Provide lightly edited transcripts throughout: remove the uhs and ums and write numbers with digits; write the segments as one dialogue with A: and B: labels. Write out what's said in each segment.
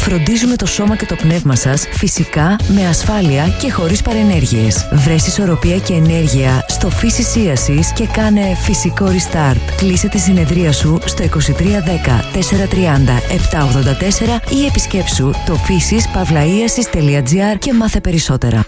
A: Φροντίζουμε το σώμα και το πνεύμα σας φυσικά, με ασφάλεια και χωρίς παρενέργειες. Βρες ισορροπία και ενέργεια στο Physis Easis και κάνε φυσικό restart. Κλείσε τη συνεδρία σου στο 2310 430 784 ή επισκέψου το physis-easis.gr και μάθε περισσότερα.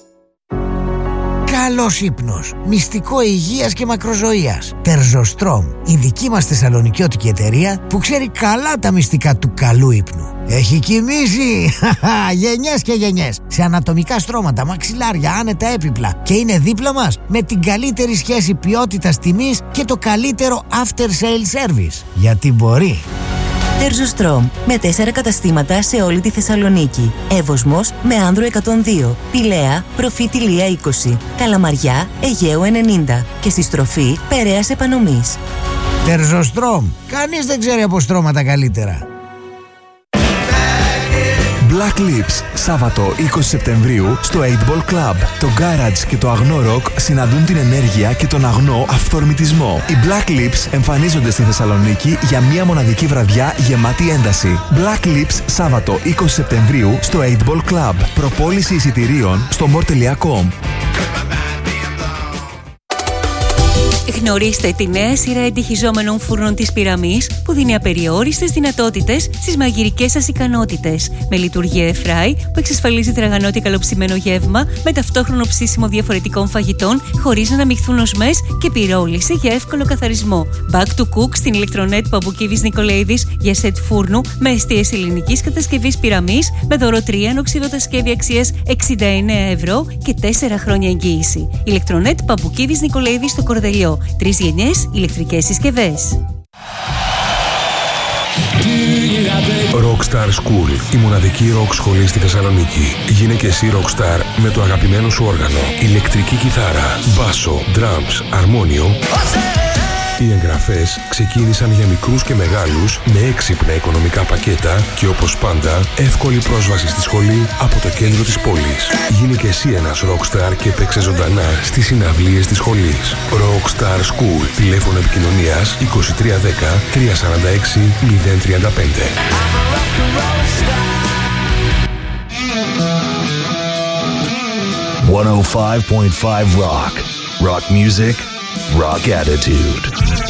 B: Καλός ύπνος, μυστικό υγείας και μακροζωίας. Τερζοστρόμ, η δική μας θεσσαλονικιώτικη εταιρεία που ξέρει καλά τα μυστικά του καλού ύπνου. Έχει κοιμήσει γενιές και γενιές σε ανατομικά στρώματα, μαξιλάρια, άνετα έπιπλα και είναι δίπλα μας με την καλύτερη σχέση ποιότητας τιμής και το καλύτερο after sale service. Γιατί μπορεί.
A: Τερζοστρόμ, με 4 καταστήματα σε όλη τη Θεσσαλονίκη. Εύωσμος με Άνδρο 102, Πηλαία, Προφήτηλία 20, Καλαμαριά, Αιγαίου 90 και στη στροφή Περαίας Επανομής.
B: Τερζοστρόμ, κανείς δεν ξέρει από στρώματα καλύτερα.
C: Black Lips, Σάββατο 20 Σεπτεμβρίου στο 8 Ball Club. Το Garage και το αγνό ροκ συναντούν την ενέργεια και τον αγνό αυθορμητισμό. Οι Black Lips εμφανίζονται στη Θεσσαλονίκη για μια μοναδική βραδιά γεμάτη ένταση. Black Lips, Σάββατο 20 Σεπτεμβρίου στο 8 Ball Club. Προπόληση εισιτηρίων στο more.com.
D: Γνωρίστε τη νέα σειρά εντυχιζόμενων φούρνων της Πυραμής που δίνει απεριόριστες δυνατότητες στις μαγειρικές σας ικανότητες. Με λειτουργία air fry που εξασφαλίζει τραγανό καλοψημένο γεύμα με ταυτόχρονο ψήσιμο διαφορετικών φαγητών χωρίς να αναμειχθούν οσμές και πυρόληση για εύκολο καθαρισμό. Back to cook στην ηλεκτρονέτ Παπουκίβης Νικολαίδης για σετ φούρνου με εστίες ελληνικής κατασκευής Πυραμής με δώρο 3 ανοξιδοτασκεύη αξίας 69 ευρώ και 4 χρόνια εγγύηση. Ηλεκτρονέτ Παπουκίβης Νικολαίδης στο Κορδελιό. 3 γενιές ηλεκτρικές συσκευές.
E: Rockstar School, η μοναδική ροκ σχολή στη Θεσσαλονίκη. Γίνε και εσύ rockstar με το αγαπημένο σου όργανο. Ηλεκτρική κιθάρα, μπάσο, drums, αρμόνιο. Οι εγγραφές ξεκίνησαν για μικρούς και μεγάλους με έξυπνα οικονομικά πακέτα και όπως πάντα εύκολη πρόσβαση στη σχολή από το κέντρο της πόλης. Γίνε και εσύ ένας rockstar και παίξε ζωντανά στις συναυλίες της σχολής. Rockstar School. Τηλέφωνο επικοινωνίας 2310 346 035.
F: .5 Rock. Rock music, rock attitude.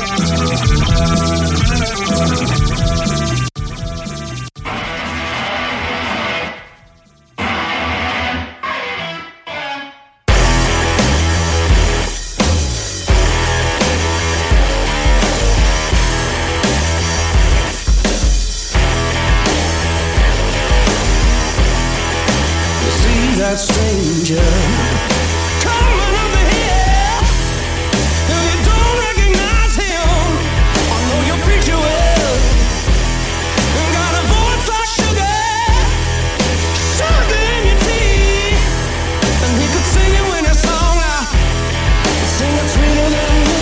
G: That stranger coming over here, and you don't recognize him. I know you preach you well, and got a voice like sugar, sugar in your tea, and he could sing it when his song out, sing it sweeter than me.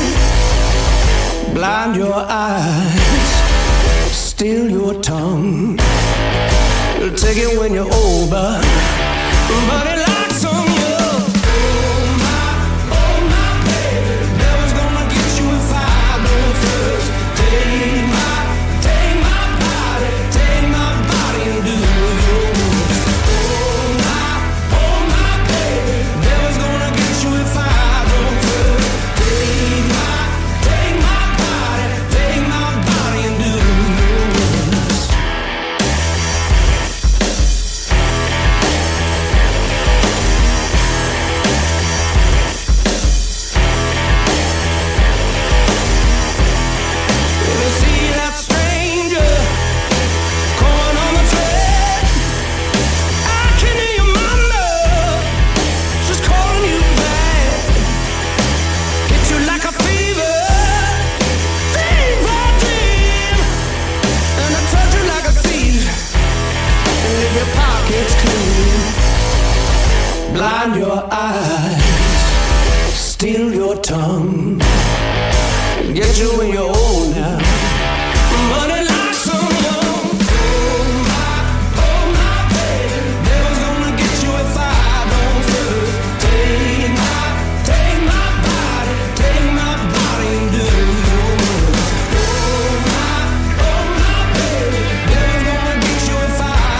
G: Blind your eyes, still your tongue. You'll take it when you're old, but it locks on you. Oh my baby, devil's gonna get you if I go first. Take my body and do yours. Oh my baby, devil's gonna get you if I go first. Take my body and do yours. Blind your eyes, steal your tongue, get you when you're old now, but it locks on you. Oh my baby, devil's gonna get you if I don't first. Take my body and do yours. Oh my baby, devil's gonna get you if I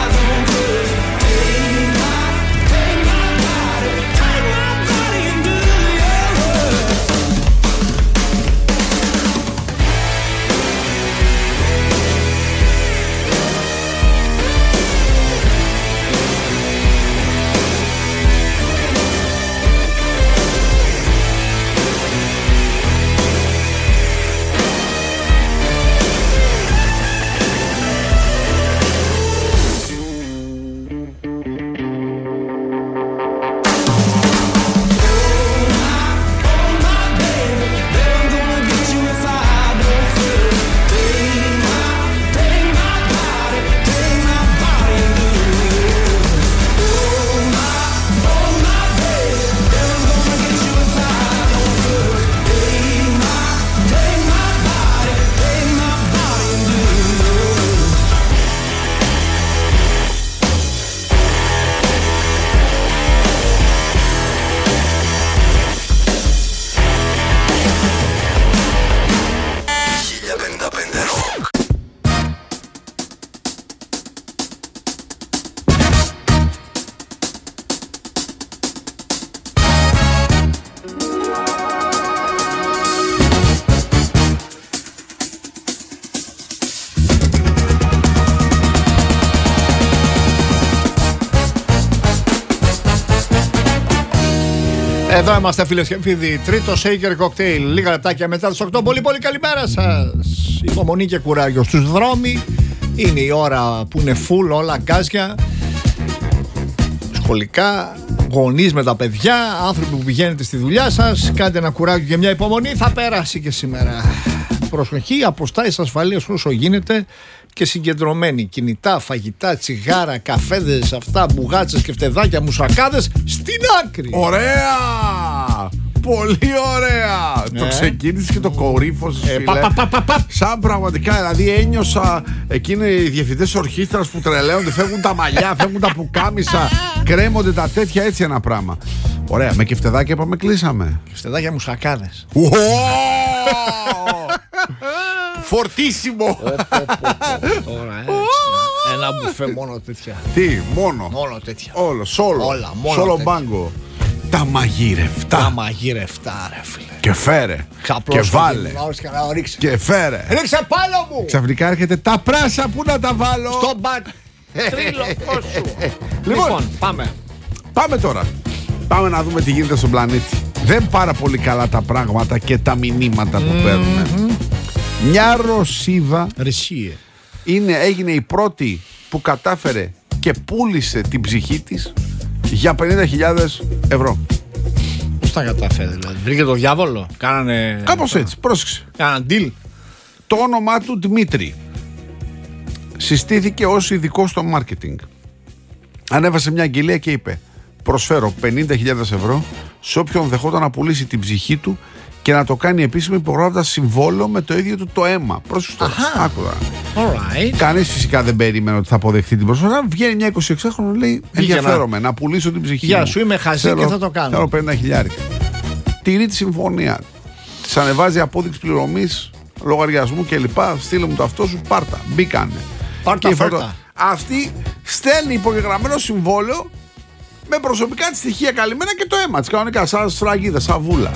H: Εδώ είμαστε φίλες και φίλοι. Τρίτο Shaker Cocktail. Λίγα λεπτάκια μετά τις 8. Πολύ πολύ καλημέρα σας. Υπομονή και κουράγιο στους δρόμοι. Είναι η ώρα που είναι full όλα γκάζια. Σχολικά, γονείς με τα παιδιά, άνθρωποι που πηγαίνετε στη δουλειά σας. Κάντε ένα κουράγιο και μια υπομονή. Θα περάσει και σήμερα. Προσοχή, αποστάσεις ασφαλείας όσο γίνεται και συγκεντρωμένοι. Κινητά, φαγητά, τσιγάρα, καφέδες, αυτά, μπουγάτσες και φτεδάκια, μουσακάδες στην άκρη.
I: Ωραία! Πολύ ωραία! Το ξεκίνησε και το κορύφωσε, φίλε. Σαν πραγματικά, δηλαδή ένιωσα εκείνοι οι διευθυντές ορχήστρας που τρελαίνονται, φεύγουν τα μαλλιά, φεύγουν τα πουκάμισα, κρέμονται τα τέτοια, έτσι ένα πράγμα. Ωραία, με κεφτεδάκια είπαμε, κλείσαμε.
H: Κεφτεδάκια, μουσακάδες.
I: Φορτίσιμο!
H: Τώρα, ένα μπουφέ μόνο τέτοια.
I: Τι, μόνο?
H: Μόνο τέτοια.
I: Όλο, σόλο.
H: Όλα, μόνο
I: σόλο
H: τέτοια.
I: μπάγκο. Τα μαγειρευτά.
H: Τα μαγειρευτά, ρε φίλε.
I: Και φέρε. Και βάλε. Και φέρε.
H: Ρίξε πάνω μου!
I: Ξαφνικά έρχεται τα πράσα, πού να τα βάλω?
H: Στο μπακ. Τρίλογο σου. Λοιπόν,
I: πάμε τώρα. Πάμε να δούμε τι γίνεται στον πλανήτη. Δεν πάρα πολύ καλά τα πράγματα και τα μηνύματα που παίρνουν. Μια Ρωσίδα έγινε η πρώτη που κατάφερε και πούλησε την ψυχή της για 50.000 ευρώ.
H: Πώς τα κατάφερε, δηλαδή? Βρήκε το διάβολο? Κάνανε...
I: Κάπως έτσι, πρόσεξε.
H: Κάνανε deal.
I: Το όνομά του Δημήτρη. Συστήθηκε ως ειδικό στο marketing. Ανέβασε μια αγγελία και είπε: προσφέρω 50.000 ευρώ σε όποιον δεχόταν να πουλήσει την ψυχή του και να το κάνει επίσημο υπογράφοντας συμβόλαιο με το ίδιο του το αίμα. Πρόσεξε τώρα. Άκουγα. Κανείς φυσικά δεν περίμενε ότι θα αποδεχτεί την προσφορά. Βγαίνει μια 26χρονη, λέει: ενδιαφέρομαι να πουλήσω την ψυχή μου.
H: Γεια σου, είμαι χαζή και θα το κάνω.
I: Θέλω 50.000. Τηρεί τη συμφωνία. Της ανεβάζει απόδειξη πληρωμής, λογαριασμού κλπ. Στείλε μου το αυτό σου, πάρτα. Μπήκανε.
H: Πάρτα.
I: Αυτή στέλνει υπογεγραμμένο συμβόλαιο με προσωπικά της στοιχεία καλυμμένα και το αίμα της. Κανονικά, σαν σφραγίδα, σαν βούλα.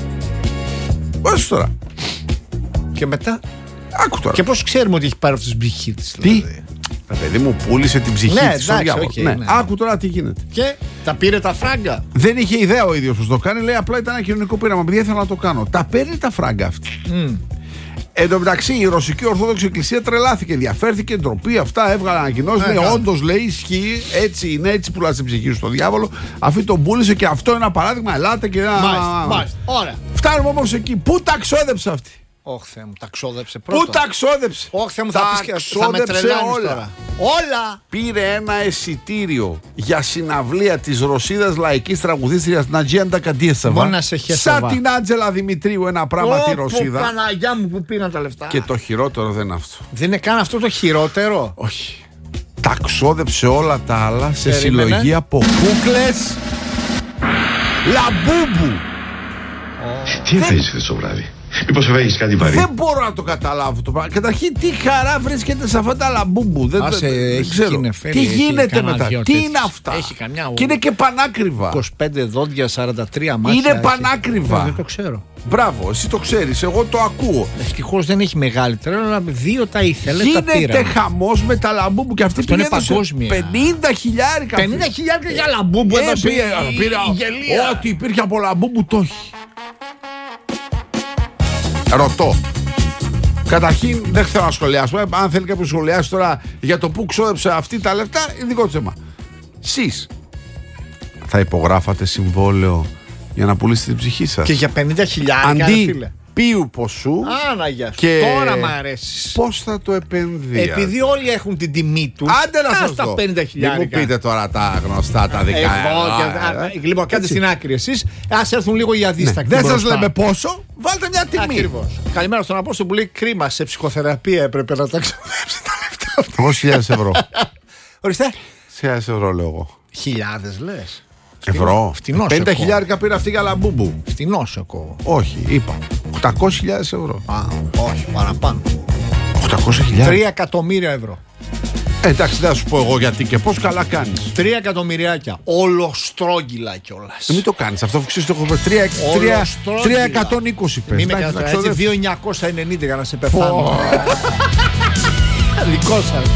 I: Πώς τώρα?
H: Και μετά.
I: Άκου τώρα.
H: Και πώς ξέρουμε ότι έχει πάρει αυτή την ψυχή της?
I: Τι?
H: Δηλαδή.
I: Παιδί μου, πούλησε την ψυχή της στον διάβολο.
H: Okay, ναι.
I: Άκου τώρα τι γίνεται.
H: Και τα πήρε τα φράγκα.
I: Δεν είχε ιδέα ο ίδιος πως το κάνει. Λέει απλά ήταν ένα κοινωνικό πείραμα. Επειδή ήθελα να το κάνω. Τα παίρνει τα φράγκα αυτή. Εν τω μεταξύ, η Ρωσική Ορθόδοξη Εκκλησία τρελάθηκε, ενδιαφέρθηκε, ντροπή, αυτά έβγαλε ανακοινώσεις. Λέει: όντως, λέει, ισχύει, έτσι είναι, έτσι πουλάς την ψυχή σου στο διάβολο. Αυτή τον πούλησε και αυτό είναι ένα παράδειγμα. Ελάτε και
H: Μάλιστα. Ωραία.
I: Φτάνουμε όμως εκεί. Πού τα ξόδεψε αυτή?
H: Ωχ, Θεέ μου, τα ξόδεψε πρώτα.
I: Πού τα ξόδεψε?
H: Ωχ, Θεέ μου, θα πεις και θα με τρελάνεις τώρα. Όλα!
I: Πήρε ένα εισιτήριο για συναυλία της Ρωσίδας λαϊκής τραγουδίστριας Νατζία Ντακαντίεσεβα.
H: Μόνο να σε χέσοβα.
I: Σαν την Άντζελα Δημητρίου, ένα πράγμα τη Ρωσίδα.
H: Παναγιά μου, που πήραν τα λεφτά.
I: Και το χειρότερο δεν είναι αυτό.
H: Δεν είναι καν αυτό το χειρότερο.
I: Όχι. Τα ξόδεψε όλα τα άλλα σε συλλογή από κούκλες λαμπούμπου.
J: Τι έφαγες χθες το βράδυ? Μήπως έφαγες κάτι βαρύ?
I: Δεν μπορώ να το καταλάβω το πράγμα. Καταρχήν, τι χαρά βρίσκεται σε αυτά τα λαμπούμπου? Δεν ξέρω. Τι γίνεται μετά? Τι είναι αυτά? Και είναι και πανάκριβα.
H: 25 δόντια, 43 μάτια.
I: Είναι πανάκριβα.
H: Δεν το ξέρω.
I: Μπράβο, εσύ το ξέρεις, εγώ το ακούω.
H: Ευτυχώς δεν έχει μεγάλη τρέλα, αλλά δύο τα ήθελε.
I: Γίνεται χαμός με τα λαμπούμπου και αυτή
H: είναι παγκόσμια.
I: 50.000.
H: 50.000 για λαμπούμπου έδωσε
I: πήρε. Ό,τι υπήρχε από λαμπούμπου το έχει. Ρωτώ. Καταρχήν δεν θέλω να σχολιάσουμε. Αν θέλει κάποιος να σχολιάσει τώρα για το που ξόδεψε αυτή τα λεφτά, είναι δικό του θέμα. Σεις θα υπογράφατε συμβόλαιο για να πουλήσετε την ψυχή σας?
H: Και για 50.000
I: αντί ποιου ποσού?
H: Άναγια.
I: Και
H: τώρα μ' αρέσει.
I: Πώς θα το επενδύατε?
H: Επειδή όλοι έχουν την τιμή τους.
I: Άντε να σας
H: τα 50.000.
I: Μην μου πείτε τώρα τα γνωστά, τα δικά.
H: Λοιπόν, κάντε στην άκρη εσείς. Ας έρθουν λίγο οι αδίστακτοι.
I: Δεν σας λέμε πόσο. Βάλτε μια τιμή.
H: Ακριβώς. Καλημέρα στον Απόστολο που λέει: κρίμα, σε ψυχοθεραπεία έπρεπε να τα ξοδέψει τα λεφτά.
I: 200.000 ευρώ.
H: Ορίστε.
I: 1.000 ευρώ λέω εγώ.
H: Χιλιάδες λες?
I: Ευρώ.
H: Φτηνός
I: 50.000 πήρα αυτή για λαμπούμπου.
H: Φτηνός εγώ.
I: Όχι, είπα 800.000 ευρώ.
H: Όχι, παραπάνω.
I: 800.000.
H: 3 εκατομμύρια ευρώ.
I: Εντάξει, δεν θα σου πω εγώ γιατί και πώς, καλά κάνεις.
H: 3 εκατομμυριάκια. Ολοστρόγγυλα κιόλας.
I: Μην το κάνεις αυτό, ξέρεις το έχω 3.120 πες.
H: Μην με κάνεις έτσι, 2.990 για να σε πεθάνω. Δικό σας.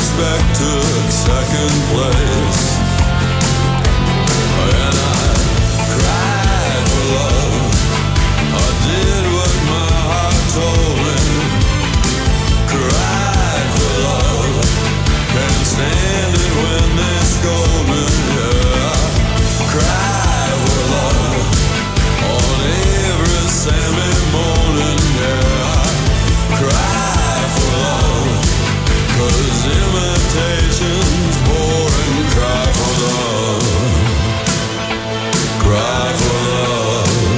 G: respect took second place. And I cried for love. I did what my heart told me. Cried for love. Can't stand it when they scold me. Yeah. Cried for love on every Sunday morning. Yeah. Cried for love 'cause imitation's boring. Cry for love. Cry for love.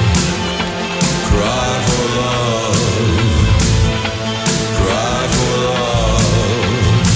G: Cry for love. Cry for love.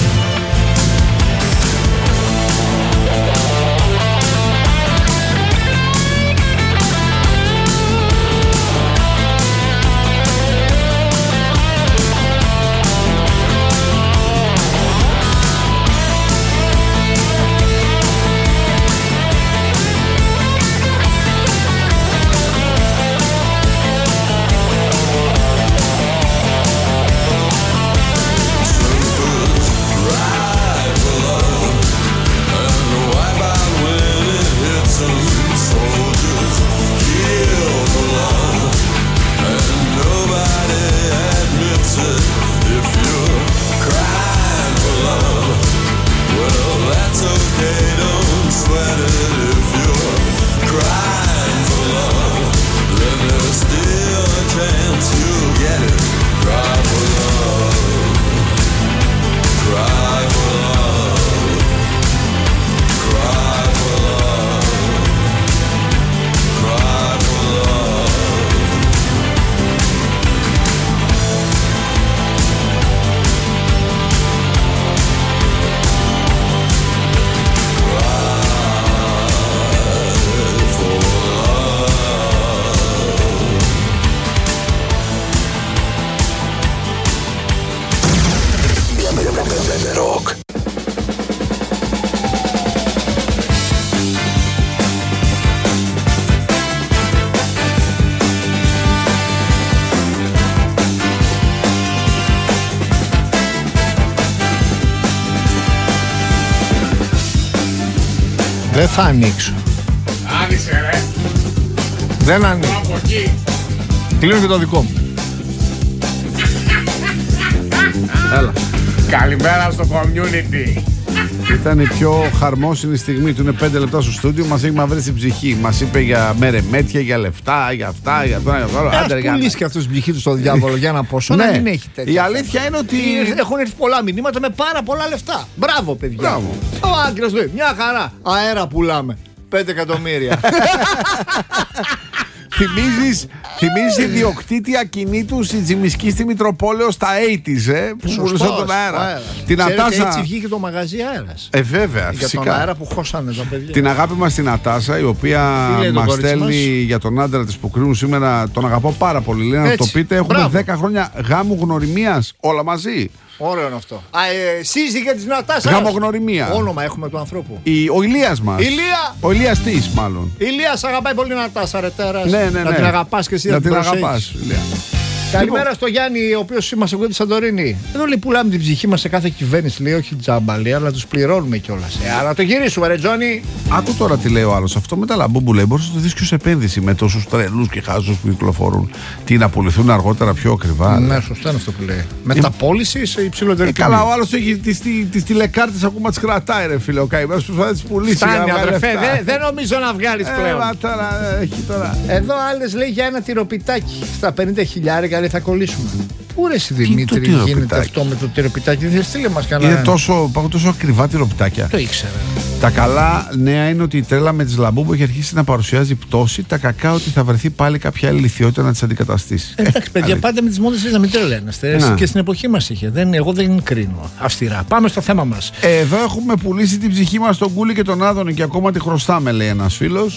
H: Δεν θα ανοίξω.
K: Άνοιξε ρε.
H: Δεν ανοίξω.
K: Από εκεί.
H: Κλείνω και το δικό μου. Έλα.
K: Καλημέρα στο community.
I: Ήταν η πιο χαρμόσυνη στιγμή του. Είναι 5 λεπτά στο στούντιο. Μας έχει μαυρίσει την ψυχή. Μας είπε για μέρεμέτια, για λεφτά, για αυτά, για το ένα, για το άλλο.
H: Ας πουλήσει και αυτός την ψυχή του στο διάβολο για ένα ποσό.
I: Ναι.
H: Να μην έχει τέτοια.
I: Η αλήθεια είναι ότι
H: έχουν έρθει πολλά μηνύματα με πάρα πολλά λεφτά. Μπράβο, παιδιά.
I: Μπράβο.
H: Ο Άγγελος λέει: μια χαρά. Αέρα πουλάμε. 5 εκατομμύρια.
I: Θυμίζεις ιδιοκτήτη ακινήτου στη Τζιμισκή στη Μητροπόλεω στα 80's, που πουλούσαν τον αέρα. Την Νατάσα.
H: Έτσι βγήκε το μαγαζί αέρας.
I: Βέβαια,
H: για
I: φυσικά.
H: τον αέρα που χώσανε τα παιδιά.
I: Την αγάπη μας στην Νατάσα, η οποία μας στέλνει για τον άντρα της που κρίνουν σήμερα. Τον αγαπώ πάρα πολύ. Λέει να το πείτε. Έχουμε 10 χρόνια γάμου γνωριμίας όλα μαζί.
H: Ωραίο είναι αυτό. Σύζυγε της Νατάσας.
I: Γαμογνωριμία.
H: Όνομα έχουμε του ανθρώπου.
I: Ο Ηλίας μας.
H: Ηλία.
I: Ο Ηλίας της, μάλλον.
H: Ηλίας αγαπάει πολύ Νατάσα, ρε τέρας.
I: Ναι.
H: Να την αγαπάς και εσύ
I: να
H: να
I: την αγαπάς, Ηλία.
H: Καλημέρα στο Γιάννη, ο οποίος μας ακούει τη Σαντορίνη. Εδώ λέει: πουλάμε την ψυχή μας σε κάθε κυβέρνηση. Λέει: όχι τζάμπα, λέει, αλλά τους πληρώνουμε κιόλας. Αλλά το γυρίσουμε, ρε Τζόνι.
I: Άκου τώρα τι λέει ο άλλος. Αυτό με τα λαμπούμπου λέει: μπορείς να το δεις και ως επένδυση με τόσους τρελούς και χάζους που κυκλοφορούν. Τι να πουληθούν αργότερα πιο ακριβά.
H: Ναι, σωστά είναι αυτό που λέει. Μεταπώληση σε υψηλότερη τιμή.
I: Καλά, ο άλλος έχει τις τηλεκάρτες ακόμα τις κρατάει, ρε φίλε. Ο καημένος που θα τις πουλήσει.
H: Φτάνει, αδερφέ, δεν νομίζω να βγάλεις πλέον.
I: Τώρα.
H: Εδώ άλλες λέει για ένα τυροπιτάκι στα 50 χιλιάρικα. Θα κολλήσουμε. Πού ρε εσύ Δημήτρη γίνεται αυτό με το τυροπιτάκι? Δεν στείλε μας κανένα.
I: Είναι τόσο ακριβά τυροπιτάκια.
H: Το ήξερα.
I: Τα καλά νέα είναι ότι η τρέλα με τις λαμπούμπου έχει αρχίσει να παρουσιάζει πτώση. Τα κακά ότι θα βρεθεί πάλι κάποια άλλη λιθιότητα να τις αντικαταστήσει.
H: Εντάξει, παιδιά, πάντα με τις μόδες να μην τρελαίνεστε. Και στην εποχή μας είχε. Εγώ δεν κρίνω αυστηρά. Πάμε στο θέμα μας.
I: Εδώ έχουμε πουλήσει την ψυχή μας στον Κούλι και τον Άδωνη και ακόμα τη χρωστάμε, λέει ένας φίλος.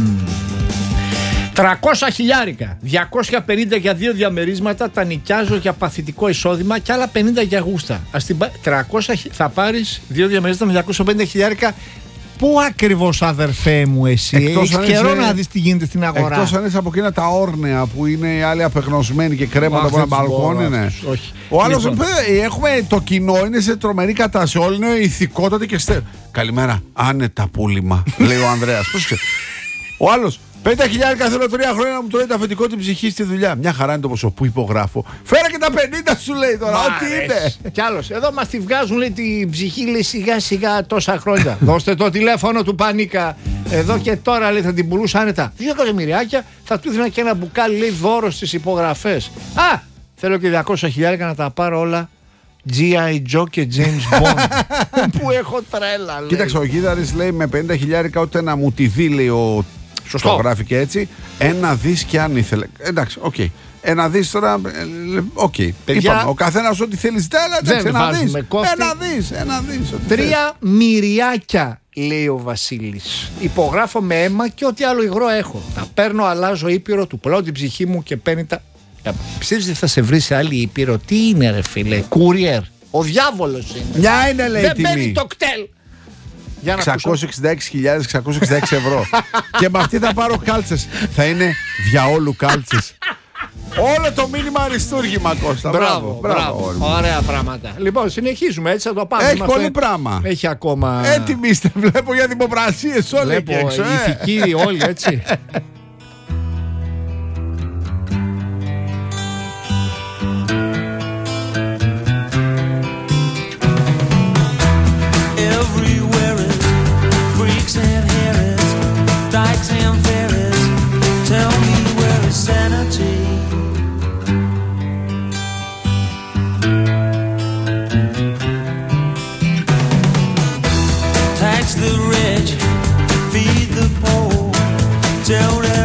H: 300 χιλιάρικα, 250 για 2 διαμερίσματα, τα νοικιάζω για παθητικό εισόδημα και άλλα 50 για γούστα. 300 θα πάρεις 2 διαμερίσματα με 250 χιλιάρικα Πού ακριβώς, αδερφέ μου, εσύ? Έχεις καιρό να δεις τι γίνεται στην αγορά.
I: Εκτός αν είσαι από εκείνα τα όρνεα που είναι οι άλλοι απεγνωσμένοι και κρέματα από ένα μπαλκόνι. Ναι. Ο άλλος, έχουμε το κοινό, είναι σε τρομερή κατάσταση. Όλοι είναι ηθικότατοι και καλημέρα. Άνετα πούλημα, λέει ο Ανδρέας. Ο άλλος, 5.000 θέλω 3 χρόνια να μου τρώει το αφεντικό την ψυχή στη δουλειά. Μια χαρά είναι το ποσό που υπογράφω. Φέρα και τα 50 σου, λέει τώρα. Ό,τι είναι.
H: Κι άλλος, εδώ μας τη βγάζουν, λέει, την ψυχή, λέει, σιγά σιγά τόσα χρόνια. Δώστε το τηλέφωνο του Πανίκα. Εδώ και τώρα, λέει, θα την πουλούσα άνετα. 2 εκατομμυριάκια, θα του έδινα και ένα μπουκάλι, λέει, δώρο στις υπογραφές. Α! Θέλω και 200.000 να τα πάρω όλα. G.I. Joe και James Bond. Που έχω τρέλα, λέει.
I: Κοίταξε, ο Γίδαρης λέει με 50.000 ούτε να μου τη δει, λέει ο.
H: Σωστό.
I: Το γράφει και έτσι. 1 δις και αν ήθελε. Εντάξει, οκ. 1 δις τώρα. Οκ. Είπαμε, ο καθένας ό,τι θέλει ζητάει, αλλά εντάξει, 1 δις.
H: 3 μυριάκια, λέει ο Βασίλης. Υπογράφω με αίμα και ό,τι άλλο υγρό έχω. Τα παίρνω, αλλάζω ήπειρο, του πουλάω την ψυχή μου και παίρνει τα. Πιστεύεις ότι θα σε βρει σε άλλη ήπειρο? Τι είναι, ρε φίλε? Courier. Ο διάβολος είναι.
I: Μια είναι, λέει,
H: δεν
I: τιμή.
H: παίρνει το κτέλ.
I: 666.666 ευρώ. Και με αυτή θα πάρω κάλτσες. Θα είναι διαόλου κάλτσες. Όλο το μήνυμα αριστούργημα, Κώστα.
H: Μπράβο. Ωραία πράγματα. Λοιπόν, συνεχίζουμε, έτσι θα το πάμε.
I: Έχει πολύ πράγμα.
H: Έχει ακόμα.
I: Έτοιμοι είστε, βλέπω, για δημοπρασίες όλοι εκεί έξω.
H: Ηθικοί όλοι, έτσι.
G: Tax the rich, feed the poor, tell them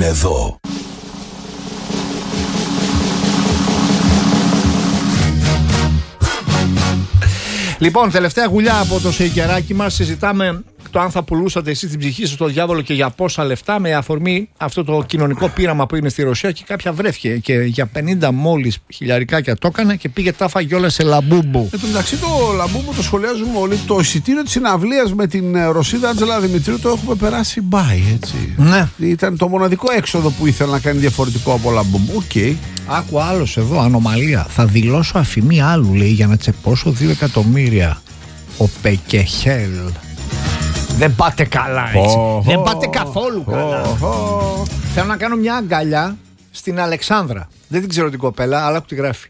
F: είναι εδώ.
H: Λοιπόν, τελευταία γουλιά από το σεϊκεράκι μας. Συζητάμε το αν θα πουλούσατε εσείς την ψυχή σας στο διάβολο και για πόσα λεφτά, με αφορμή αυτό το κοινωνικό πείραμα που είναι στη Ρωσία και κάποια βρέθηκε και για 50 μόλις χιλιαρικάκια το έκανε και πήγε τα φάγει όλα σε λαμπούμπου.
I: Εν τω μεταξύ το λαμπούμπου το σχολιάζουμε όλοι. Το εισιτήριο της συναυλίας με την Ρωσίδα Άντζελα Δημητρίου το έχουμε περάσει μπάι, έτσι.
H: Ναι.
I: Ήταν το μοναδικό έξοδο που ήθελε να κάνει διαφορετικό από λαμπούμπου. Οκ.
H: Άκου άλλος εδώ, ανομαλία. Θα δηλώσω αφημί άλλου, λέει, για να τσεπώσω 2 εκατομμύρια. Ο Πεκεχέλ. Δεν πάτε καλά, έτσι. Δεν πάτε καθόλου καλά. Θέλω να κάνω μια αγκαλιά στην Αλεξάνδρα. Δεν την ξέρω την κοπέλα, αλλά τη γράφει.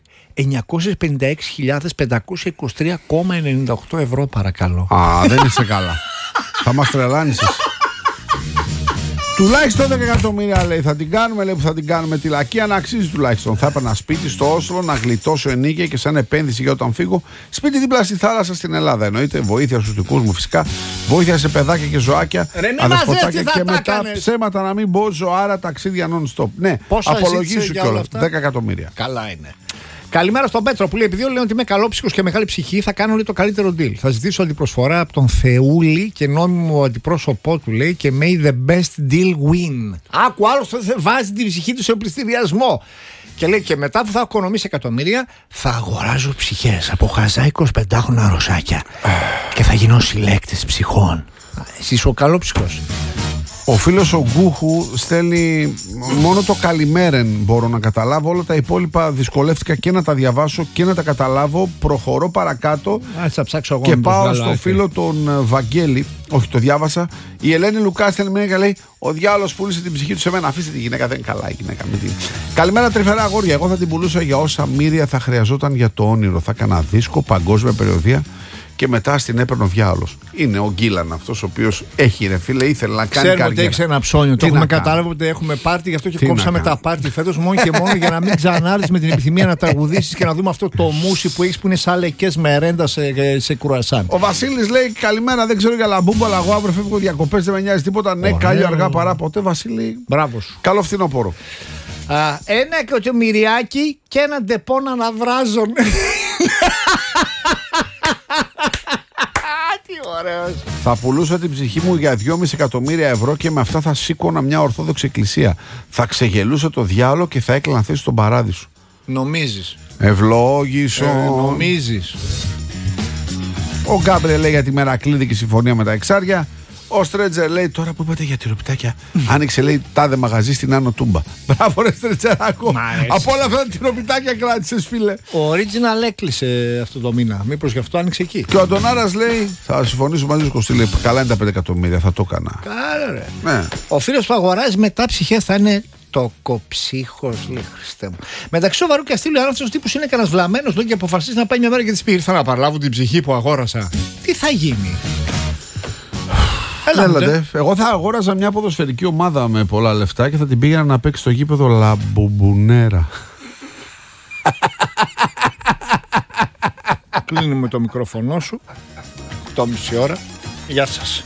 H: 956.523,98 ευρώ, παρακαλώ.
I: Α, δεν είσαι καλά. Θα μας τρελάνεις. Τουλάχιστον 10 εκατομμύρια, λέει, θα την κάνουμε, λέει, που θα την κάνουμε τη λακία να αξίζει τουλάχιστον. Θα έπαιρνα σπίτι στο Όσλο να γλιτώσω ενίκεια και σαν επένδυση για όταν φύγω. Σπίτι δίπλα στη θάλασσα στην Ελλάδα. Εννοείται βοήθεια στους δικούς μου φυσικά. Βοήθεια σε παιδάκια και ζωάκια. Αδεσποτάκια και μετά ψέματα να μην μπω ζωάρα ταξίδια non-stop. Ναι, απολογήσου κιόλας. 10 εκατομμύρια.
H: Καλά είναι. Καλημέρα στον Πέτρο που λέει: επειδή όλοι λένε ότι είμαι καλόψυχος και μεγάλη ψυχή, θα κάνω λέει, το καλύτερο deal. Θα ζητήσω αντιπροσφορά από τον Θεούλη και νόμιμο αντιπρόσωπό του, λέει, και may the best deal win. Άκου, άλλος θα βάζει την ψυχή του σε πληστηριασμό. Και λέει: και μετά που θα έχω οικονομήσει εκατομμύρια, θα αγοράζω ψυχές από χαζά 25χρονα ρωσάκια και θα γίνω συλλέκτης ψυχών. Εσύ είσαι ο καλόψυχος.
I: Ο φίλος ο Γκούχου στέλνει μόνο το καλημέρεν μπορώ να καταλάβω. Όλα τα υπόλοιπα δυσκολεύτηκα και να τα διαβάσω και να τα καταλάβω. Προχωρώ παρακάτω και πάω στο φίλο τον Βαγγέλη. Όχι, το διάβασα. Η Ελένη Λουκά στέλνει μια και λέει: ο διάολος πούλησε την ψυχή του σε μένα. Αφήστε τη γυναίκα, δεν είναι καλά η γυναίκα. Καλημέρα, τρυφερά αγόρια. Εγώ θα την πουλούσα για όσα μοίρια θα χρειαζόταν για το όνειρο. Θα έκανα δίσκο, παγκόσμια περιοδία. Και μετά στην έπαιρνε ο διάολος. Είναι ο Γκίλαν αυτός ο οποίος έχει, ρε φίλε, ήθελε να κάνει καριέρα.
H: Ξέρουμε ότι έχει ένα ψώνιο. Το έχουμε καταλάβει ότι έχουμε πάρτι, γι' αυτό και κόψαμε τα πάρτι φέτος μόνο και μόνο για να μην ξανάρθεις με την επιθυμία να τραγουδήσεις και να δούμε αυτό το μουσι που έχεις που είναι σαν λεκές μερέντα σε κουρασάν.
I: Ο Βασίλης λέει: καλημέρα, δεν ξέρω για λαμπούμπα, αλλά εγώ αύριο φεύγω διακοπές, δεν με νοιάζει τίποτα. Ναι, κάλλιο αργά παρά ποτέ, Βασίλη.
H: Μπράβο σου.
I: Καλό φθινόπωρο.
H: Ένα εκατομμυριάκι και ένα ντεπό να αναβράζουν. Τι ωραίος.
I: Θα πουλούσα την ψυχή μου για 2,5 εκατομμύρια ευρώ και με αυτά θα σήκωνα μια ορθόδοξη εκκλησία. Θα ξεγελούσα το διάολο και θα έκλαινα θέση στον παράδεισο.
H: Νομίζεις?
I: Ευλόγησο.
H: Νομίζεις?
I: Ο Γκάμπρε λέει για τη Μερακλείδη και συμφωνία με τα εξάρια. Ο Στρέτζερ λέει: τώρα που είπατε για τυροπιτάκια, άνοιξε, λέει, τάδε μαγαζί στην Άνω Τούμπα. Μπράβο, ρε Στρέτζεράκο. Από όλα αυτά τα τυροπιτάκια κράτησες, φίλε.
H: Ο Original έκλεισε αυτό το μήνα. Μήπως γι' αυτό άνοιξε εκεί.
I: Και ο Αντωνάρας λέει: θα συμφωνήσω μαζί σου, Κωστή, λέει, καλά είναι τα 5 εκατομμύρια, θα το έκανα.
H: Καλά, ρε.
I: Ναι.
H: Ο φίλος που αγοράζει μετά ψυχές θα είναι το κοψίχος, λέει, Χριστέ μου. Μεταξύ σοβαρού και αστήλου, αν αυτός ο τύπος είναι κανένας βλαμμένος και αποφασίσει να πάει μια μέρα και της πει: ήρθα να παραλάβω την ψυχή που αγόρασα. Τι θα γίνει?
I: Έλατε. Εγώ θα αγόραζα μια ποδοσφαιρική ομάδα με πολλά λεφτά και θα την πήγαινα να παίξει στο γήπεδο Λαμπουμπουνέρα.
H: Κλείνουμε το μικρόφωνο σου. 8,5 ώρα. Γεια σας.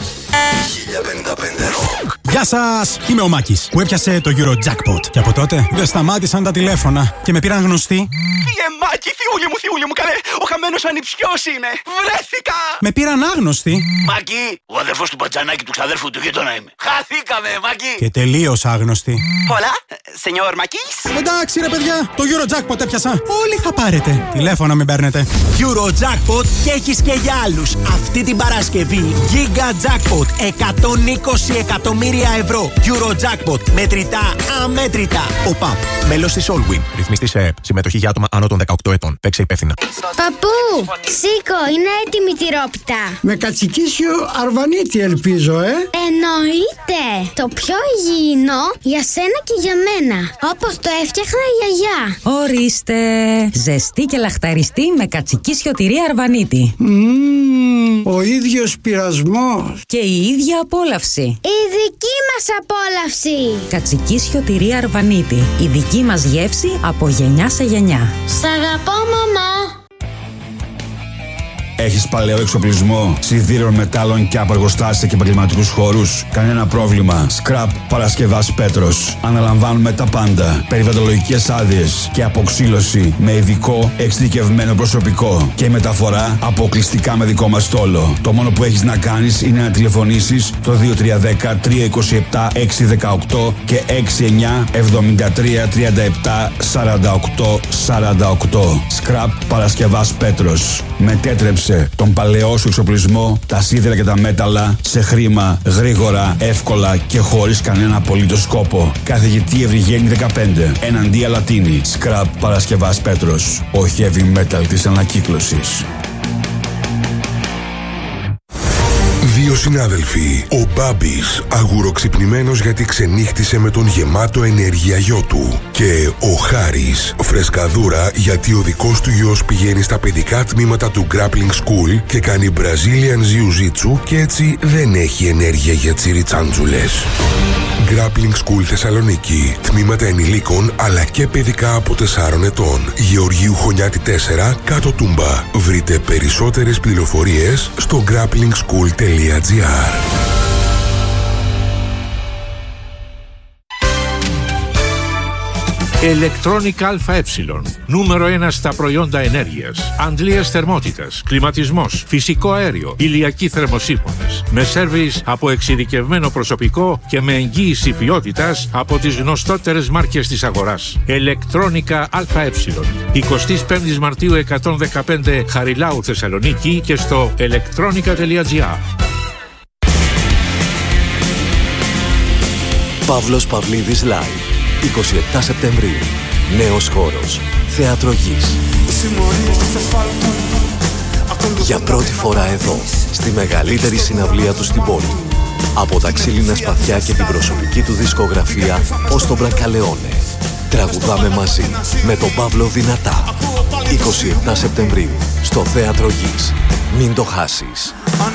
L: 1055 Γεια σας, είμαι ο Μάκης που έπιασε το Eurojackpot. Και από τότε δεν σταμάτησαν τα τηλέφωνα και με πήραν γνωστοί.
M: Μάκη, θιούλη μου, καλέ, ο χαμένος ανιψιός είναι. Βρέθηκα!
L: Με πήραν άγνωστοι.
M: Μάκη, ο αδερφός του μπατζανάκι του ξαδέρφου του γείτονα είμαι. Χαθήκαμε, Μάκη.
L: Και τελείως άγνωστοι.
M: Hola, señor Μάκης.
L: Εντάξει ρε παιδιά, το Eurojackpot έπιασα. Όλοι θα πάρετε. Τηλέφωνα μην παίρνετε.
N: Eurojackpot και έχεις και για άλλους. Αυτή την Παρασκευή Giga Jackpot 120 εκατομμύρια ευρώ. Eurojackpot, μετρητά αμέτρητα. ΟΠΑΠ, μέλος της Allwin.
O: Ρυθμιστή σε ΕΕΠ. Συμμετοχή για άτομα άνω των 18 ετών. Παίξε υπεύθυνα.
P: Παππού, σήκω, είναι έτοιμη η τυρόπιτα.
Q: Με κατσικίσιο αρβανίτη ελπίζω,
P: Εννοείται. Το πιο υγιεινό για σένα και για μένα. Όπως το έφτιαχνα η γιαγιά.
R: Ορίστε. Ζεστή και λαχταριστή με κατσικίσιο τυρί αρβανίτη.
Q: Ο ίδιος πειρασμός.
R: Και η ίδια απόλαυση.
P: Η δική μας απόλαυση.
R: Κατσικίσιο τυρί αρβανίτη. Η δική μας γεύση από γενιά σε γενιά.
P: Σ' αγαπώ, μαμά.
S: Έχεις παλαιό εξοπλισμό, σιδήρων, μετάλλων και απεργοστάσια και επαγγελματικούς χώρους? Κανένα πρόβλημα. Scrap Παρασκευάς Πέτρος. Αναλαμβάνουμε τα πάντα. Περιβαλλοντολογικές άδειες και αποξύλωση με ειδικό εξειδικευμένο προσωπικό και μεταφορά αποκλειστικά με δικό μας στόλο. Το μόνο που έχεις να κάνεις είναι να τηλεφωνήσεις το 2310 327 618 και 69 73 37 48 48. Scrap Παρασκευάς Πέτρος. Μετέτρεψε τον παλαιό σου εξοπλισμό, τα σίδερα και τα μέταλλα σε χρήμα, γρήγορα, εύκολα και χωρίς κανένα απολύτως κόπο. Καθηγητή Ευρυγένη 15, εναντία Λατίνη. Scrap Παρασκευάς Πέτρος. Ο heavy metal της ανακύκλωσης.
E: Δύο συνάδελφοι, ο Μπάμπης, αγουροξυπνημένος γιατί ξενύχτησε με τον γεμάτο ενέργεια γιο του, και ο Χάρης, φρεσκαδούρα γιατί ο δικός του γιος πηγαίνει στα παιδικά τμήματα του Grappling School και κάνει Brazilian Jiu-Jitsu και έτσι δεν έχει ενέργεια για τσιριτσάντζουλες. Grappling School Θεσσαλονίκη. Τμήματα ενηλίκων αλλά και παιδικά από 4 ετών. Γεωργίου Χωνιάτη 4, κάτω Τούμπα. Βρείτε περισσότερες πληροφορίες στο grapplingschool.gr.
T: Electronic ΑΕ. Νούμερο 1 στα προϊόντα ενέργειας. Αντλίας θερμότητας, κλιματισμός, φυσικό αέριο, ηλιακοί θερμοσύφωνες. Με σέρβις από εξειδικευμένο προσωπικό και με εγγύηση ποιότητας από τις γνωστότερες μάρκες της αγοράς. Electronica ΑΕ. 25 Μαρτίου 115 Χαριλάου Θεσσαλονίκη και στο electronica.gr.
U: Παύλος Παυλίδης Live. 27 Σεπτεμβρίου. Νέος χώρος. Θέατρο Γης. Για πρώτη φορά εδώ, στη μεγαλύτερη συναυλία του στην πόλη. Από τα ξύλινα σπαθιά και την προσωπική του δισκογραφία ως τον Μπρακαλεόνε. Τραγουδάμε μαζί με τον Παύλο δυνατά. 27 Σεπτεμβρίου, στο Θέατρο Γης. Μην το χάσεις.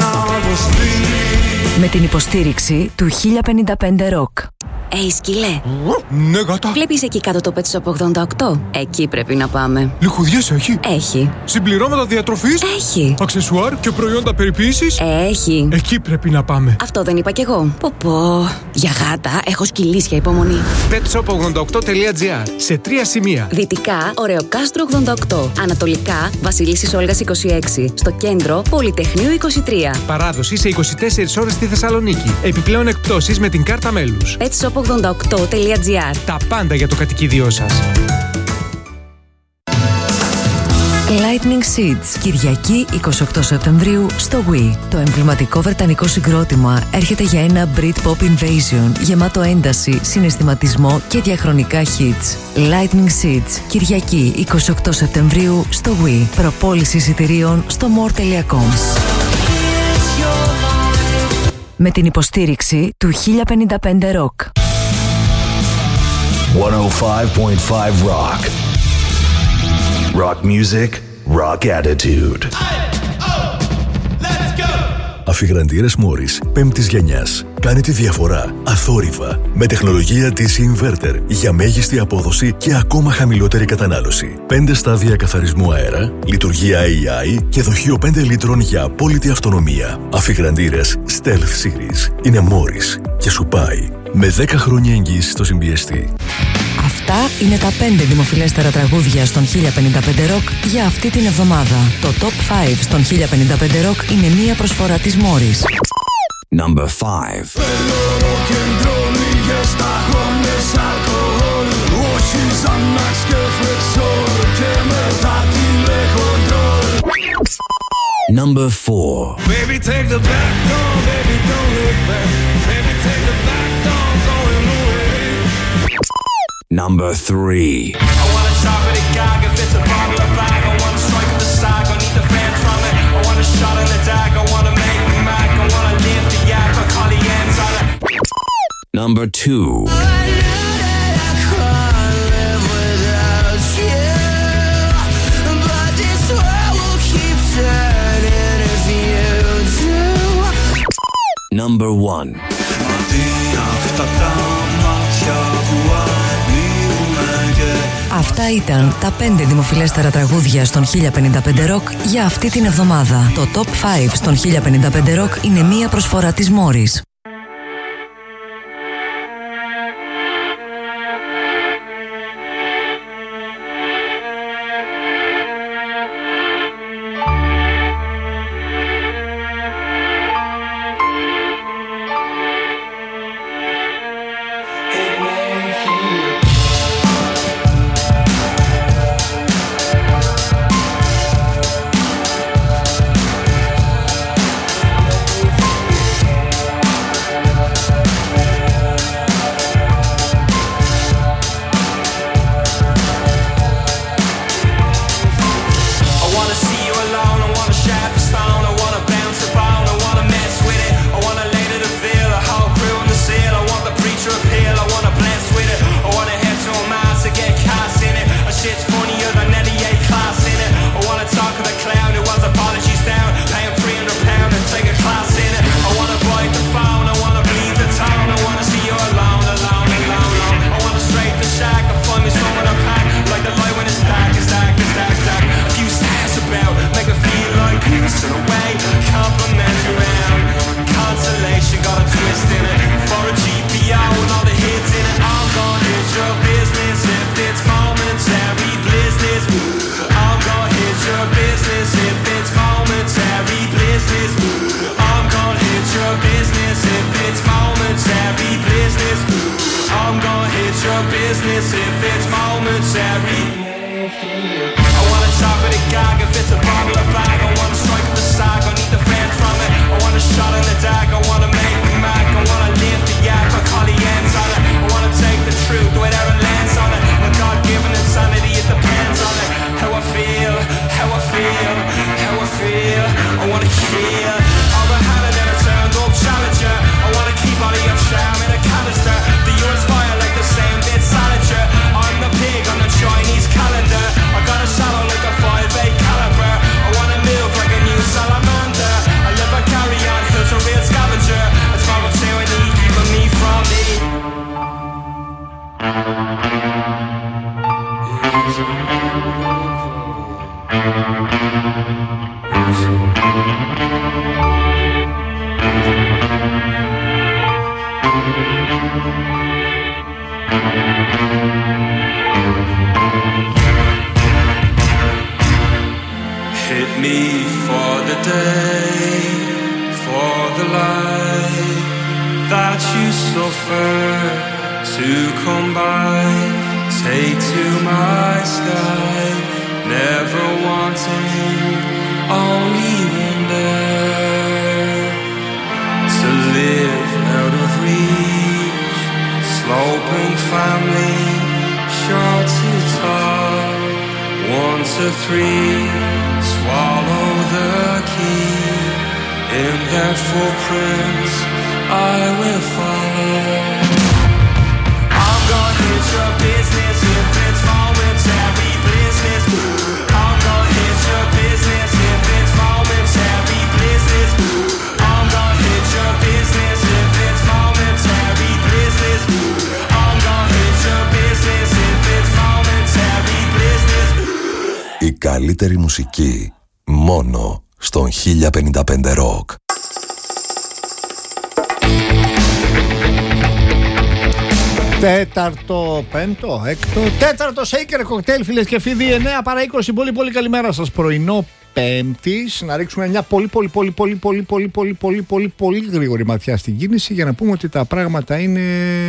A: Με την υποστήριξη του 1055 Rock.
V: Σκυλέ.
W: Ναι, γάτα.
V: Βλέπεις εκεί κάτω το Pet Shop 88? Εκεί πρέπει να πάμε.
W: Λιχουδιές έχει?
V: Έχει.
W: Συμπληρώματα διατροφής?
V: Έχει.
W: Αξεσουάρ και προϊόντα περιποίησης?
V: Έχει.
W: Εκεί πρέπει να πάμε.
V: Αυτό δεν είπα κι εγώ. Πω. Για γάτα έχω σκυλίσια υπομονή.
W: petshop88.gr. Σε 3 σημεία.
V: Δυτικά, Ωρεοκάστρο 88. Ανατολικά, Βασιλίσσης Όλγας 26. Στο κέντρο, Πολυτεχνείου 23.
W: Παράδοση σε 24 ώρες στη Θεσσαλονίκη. Επιπλέον εκπτώσεις με την κάρτα μέλους.
V: petshop88.gr.
W: Τα πάντα για το κατοικίδιό σας.
A: Lightning Seeds, Κυριακή 28 Σεπτεμβρίου στο Wii. Το εμβληματικό βρετανικό συγκρότημα έρχεται για ένα Britpop Invasion γεμάτο ένταση, συναισθηματισμό και διαχρονικά hits. Lightning Seeds, Κυριακή 28 Σεπτεμβρίου στο Wii. Προπόληση εισιτηρίων στο more.com. Με την υποστήριξη του 1055 Rock.
F: 105.5 Rock. Rock music, rock attitude. Αφιγραντήρες Morris 5ης γενιάς. Κάνει τη διαφορά αθόρυβα με τεχνολογία DC Inverter για μέγιστη απόδοση και ακόμα χαμηλότερη κατανάλωση. 5 στάδια καθαρισμού αέρα, λειτουργία AI και δοχείο 5 λίτρων για απόλυτη αυτονομία. Αφιγραντήρες Stealth Series είναι Morris και σου πάει με 10 χρόνια εγγύηση στο συμπιεστή.
A: Αυτά είναι τα 5 δημοφιλέστερα τραγούδια στον 1055 Rock για αυτή την εβδομάδα. Το Top 5 στον 1055 Rock είναι μία προσφορά της Morris.
F: Number 5.
G: Θέλω rock'n'roll, λίγες σταγόνες, αλκοόλ, όχι Xanax και Flexol και μετά τηλεχοντρόλ.
F: Number 4.
G: Baby take the back door, baby don't look back. Baby take the back door, going away.
F: Number 3.
G: I wanna chop it a gag if it's a bottle of bag. I wanna strike at the sag, I need the fans from it. I want a shot in the dag, I wanna make the mac. I wanna live the yak, I call the ends on it.
F: Number 2. Number 1.
G: Αυτά τα μάτια που ανοίγουνε και
R: Αυτά ήταν τα 5 δημοφιλέστερα τραγούδια στον 1055 Rock για αυτή την εβδομάδα. Το Top 5 στον 1055 Rock είναι μία προσφορά της Morris.
E: Η καλύτερη μουσική μόνο στον 1055 Rock.
H: Τέταρτο, πέμπτο, έκτο, τέταρτο Shaker Cocktail, φίλες και φίλοι, 9 παρά 20. Πολύ πολύ καλημέρα σας. Πρωινό Πέμπτης. Να ρίξουμε μια πολύ γρήγορη ματιά στην κίνηση για να πούμε ότι τα πράγματα είναι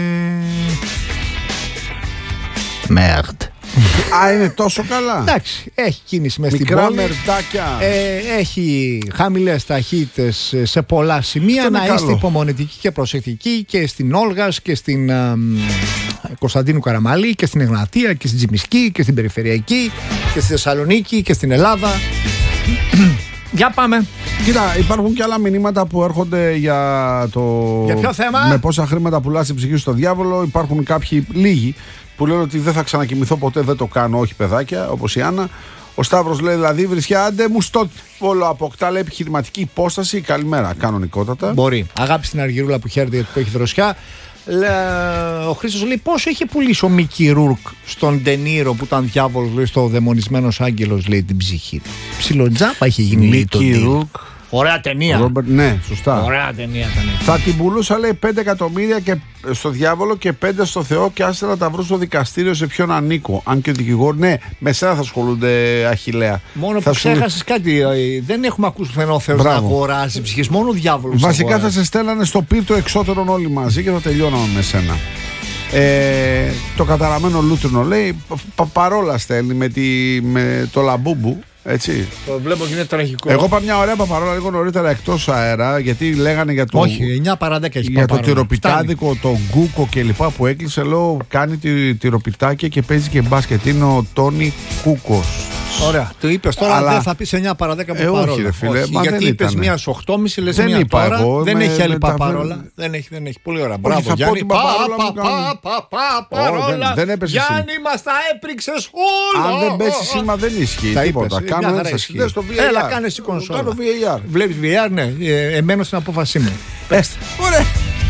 H: merde.
I: Α, είναι τόσο καλά.
H: Εντάξει, έχει κίνηση μες στην
I: μικρά
H: πόλη.
I: μερτάκια.
H: Έχει χαμηλές ταχύτητες σε πολλά σημεία. Να είστε
I: καλό.
H: υπομονετικοί και προσεκτικοί και στην Όλγας και στην Κωνσταντίνου Καραμαλή και στην Εγνατία και στην Τζιμισκή και στην Περιφερειακή και στη Θεσσαλονίκη και στην Ελλάδα. Για πάμε.
I: Κοίτα, υπάρχουν και άλλα μηνύματα που έρχονται για το.
H: Για ποιο θέμα?
I: Με πόσα χρήματα πουλάς την ψυχή στο διάβολο. Υπάρχουν κάποιοι λίγοι που λένε ότι δεν θα ξανακοιμηθώ ποτέ, δεν το κάνω. Όχι, παιδάκια, όπως η Άννα. Ο Σταύρος λέει δηλαδή, βρισιά, άντε μου στο όλο αποκτά, λέει, επιχειρηματική υπόσταση. Καλημέρα, κανονικότατα.
H: Μπορεί. Αγάπη στην Αργυρούλα που χαίρεται γιατί που έχει δροσιά. Ο Χρήστος λέει πόσο είχε πουλήσει ο Μίκι Ρούρκ στον Ντενίρο που ήταν διάβολος, λέει, στο Δαιμονισμένος Άγγελος, λέει, την ψυχή του. Ψιλοτζάπα είχε γίνει, λέει, το
I: Μίκι Ρούρκ.
H: Ωραία ταινία.
I: Ναι, σωστά.
H: Ωραία ταινία ήταν.
I: Θα την πουλούσα, λέει, 5 εκατομμύρια και στο διάβολο και 5 στο Θεό και άσε να τα βρουν στο δικαστήριο σε ποιον ανήκω. Αν και ο δικηγόρος, ναι, με σένα θα ασχολούνται, Αχιλλέα.
H: Μόνο που ξέχασες κάτι, δεν έχουμε ακούσει πουθενά ο Θεός να αγοράζει ψυχές, μόνο ο διάβολος.
I: Βασικά θα σε στέλνανε στο πύρτο εξώτερων όλοι μαζί και θα τελειώναμε με σένα. Το καταραμένο λούτρινο, λέει, παρόλα στέλνει με το λαμπούμπου. Έτσι.
H: Το βλέπω και είναι τραγικό.
I: Εγώ είπα μια ωραία παπαρόλα λίγο νωρίτερα εκτός αέρα, γιατί λέγανε για το.
H: Όχι, 9 παρά 10 έχει
I: για το τυροπιτάδικο, το γκούκο κλπ. Που έκλεισε. Λέω κάνει τυροπιτάκια και παίζει και μπάσκετ. Είναι ο Τόνι Κούκος.
H: Ωραία. Το είπες τώρα, αλλά δεν θα πεις 9 παρά 10 παπαρόλα.
I: Όχι, ρε φίλε.
H: Όχι, γιατί είπες μία στις 8.30, λες μία
I: είπα
H: τώρα.
I: Εγώ,
H: δεν έχει άλλη παπαρόλα. Δεν έχει. Πολύ ωραία. Μπράβο, Γιάννη. Παπαρόλα. Γιάννη, μας τα έπριξες όλα.
I: Αν δεν πέσει σήμα δεν ισχύει τίποτα. Κάνω έτσι.
H: Έλα, κάνε εσύ κονσόλα.
I: Κάνω VAR.
H: Βλέπεις VAR, ναι. Εμένω στην απόφασή μου. Πέστε.
I: Ωραία.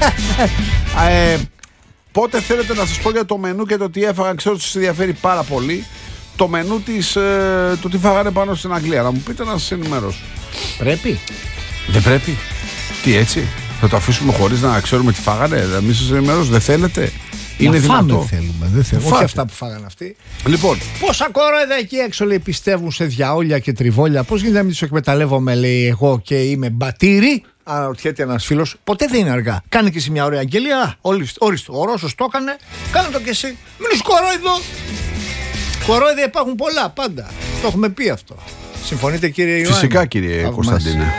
I: Πότε θέλετε να σας πω για το μενού και το τι έφαγα? Ξέρω ότι σας ενδιαφέρει πάρα πολύ. Το μενού του τι φάγανε πάνω στην Αγγλία. Να μου πείτε να σας ενημερώσω.
H: Πρέπει.
I: Δεν πρέπει. Τι έτσι? Θα το αφήσουμε χωρίς να ξέρουμε τι φάγανε? Να μην σας ενημερώσω? Δεν θέλετε? Είναι δυνατό?
H: Δεν θέλουμε. Όχι αυτά που φάγανε αυτοί.
I: Λοιπόν.
H: Πόσα κορόιδα εκεί έξω, λέει, πιστεύουν σε διαόλια και τριβόλια. Πώς γίνεται να μην τους εκμεταλλεύομαι, λέει, εγώ και είμαι μπατήρι? Αναρωτιέται ένας φίλος. Ποτέ δεν είναι αργά. Κάνε και εσύ μια ωραία αγγελία. Ορίστε. Ο Ρώσος το έκανε. Κάνε το και εσύ. Μην είσαι κορόιδο. Κορόιδια υπάρχουν πολλά πάντα. Το έχουμε πει αυτό. Συμφωνείτε, κύριε Ιωάννη?
I: Φυσικά, κύριε Κωνσταντίνε.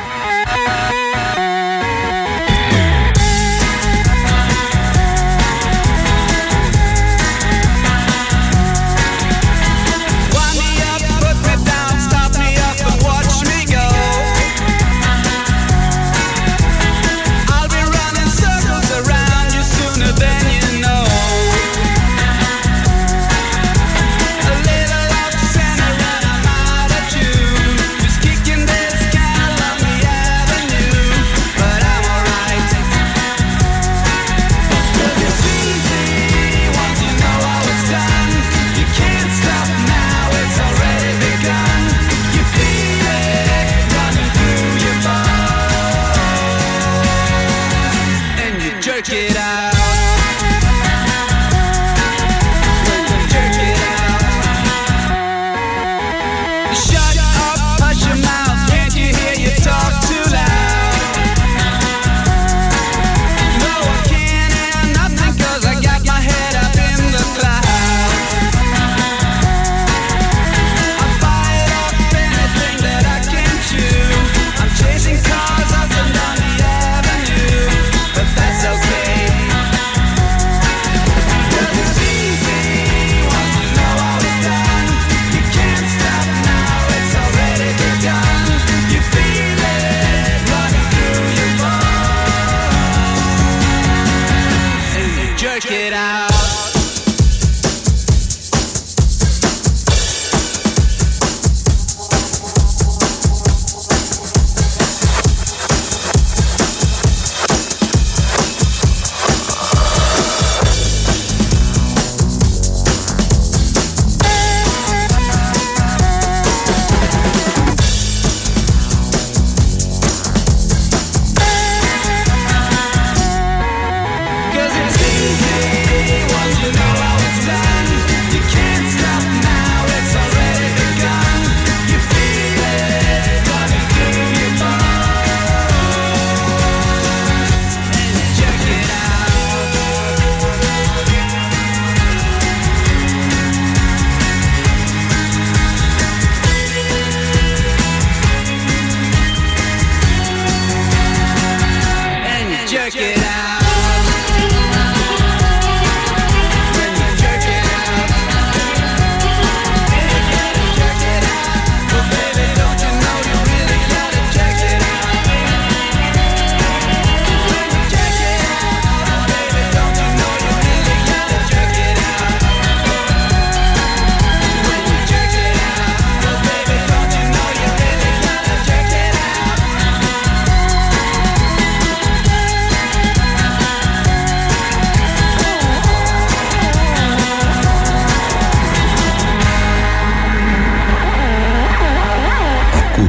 G: Okay.